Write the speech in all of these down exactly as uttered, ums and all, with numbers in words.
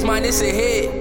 man, it's a hit.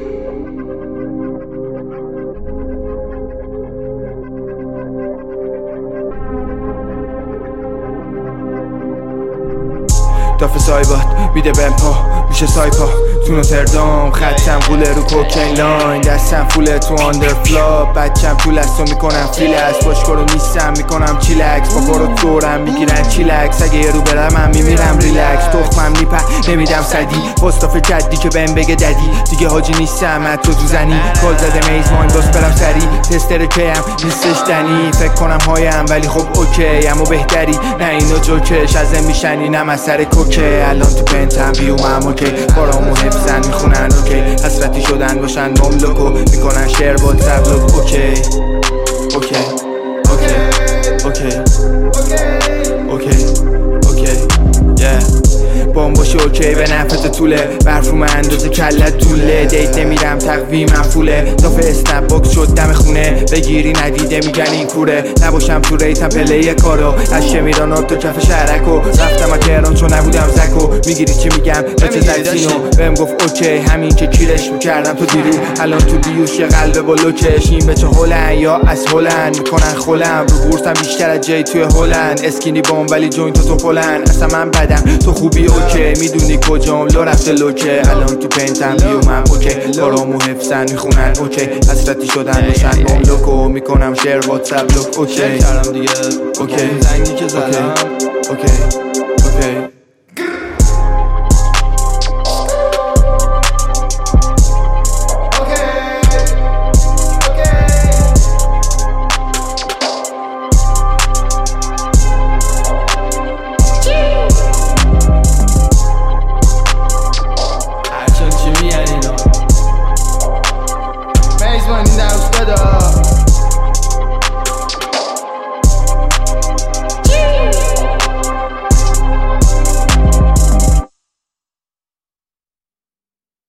داف سایبات میده بهم پا میشه سایپا تو نوتردام خطم قوله رو کوکین لاین دستم فوله تو آندرفلا بچم تو لستو میکنم فیلکس باشکارو نیستم میکنم چیلکس با برو دورم میگیرن چیلکس اگه یه رو برم من میمیرم ریلکس تخمم میپه نمیدم صدی پستاف جدی که بهم بگه ددی دیگه حاجی نیستم من تو زنی کال زده میز ماین باز برم سری تستر کیم نیستش دنی فکر کنم هایم ولی خب اوکی اما بهتری نه اینو جوکش ازم میشنی نه مسر کوکه الان تو پنتم بیومم اوکی بارامو حفظن میخونن اوکی حسرتی شدن باشن مملکو میکنن شعر با تبلوک اوکی اوکی اوکی اوکی اوکی اوکی yeah. بام باشه اوکی به نفت طوله برفوم اندازه کلت طوله دیت نمیرم تقویمم فوله داف اسنپ باکس شد دم خونه بگیری ندیده میگن این کوره نباشم تو ریتم پله کارو از شمیران تو کف شهرکو رفتم از تهران چون نبودم زکو میگیری چی میگم به چه زدینو بهم گفت اوکی همین که کیرش میکردم تو دیرو الان تو بیوش یه قلب با لوکش این به چه هلن یا از هلن میکنن خولم رو بورسم بیشتر از جی توی هلن اسکینی بام ولی جوین تو تو پلن اصلا من بدم تو خوبی اوکی میدونی کجام لو رفته لوکه الان تو پنتم بیومم اوکی بارامو حفظن میخونن اوکی حسرتی شدن باشن مملکو میکنم شعر واتساپ لوک اوکی کردم دیگه اوکی زنگی که زدم اوکی